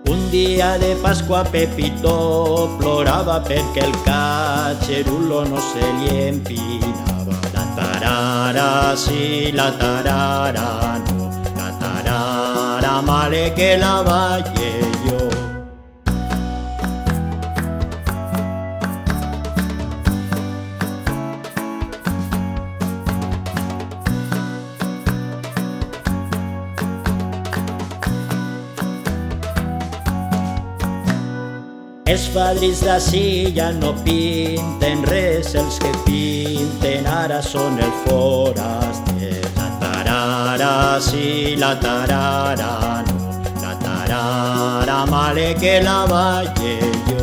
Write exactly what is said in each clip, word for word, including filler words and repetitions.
Un dia de Pasqua Pepito plorava perché il cacerulo non se li empinava. La tarara sì, la tarara no, la tarara male che la valle io. Els padrins d'ací ja no pinten res, els que pinten ara són els forasters. La tarara sí, la tarara no, la tarara male que la valle jo.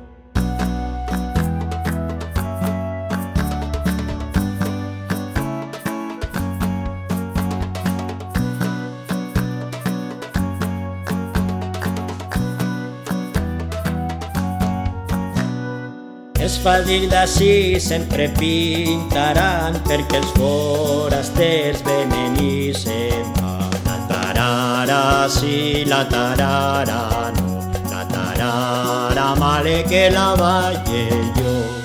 Els padrins d'ací sempre pintaran perquè els forasters venen i se'n van. La tarara sí, la tarara no, la tarara male que la valle jo.